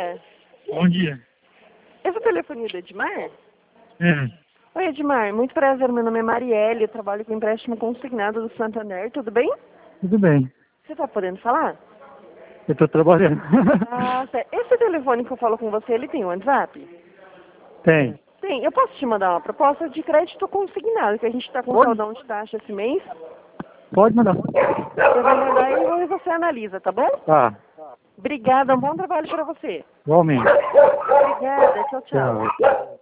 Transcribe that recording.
dia. Bom dia. Esse é o telefone do Edmar? É, Oi, Edmar. Muito prazer. Meu nome é Marielle. Eu trabalho com empréstimo consignado do Santander. Tudo bem? tudo bem. Você tá podendo falar? Eu tô trabalhando. Ah, certo. Esse telefone que eu falo com você, ele tem WhatsApp? Tem. Tem. Eu posso te mandar uma proposta de crédito consignado, que a gente tá com Pode? saudão de taxa esse mês. Pode mandar. Eu vou mandar e depois você analisa, tá bom? Tá. Obrigada. Um bom trabalho pra você. Igualmente. Obrigada. Tchau, tchau. Tchau.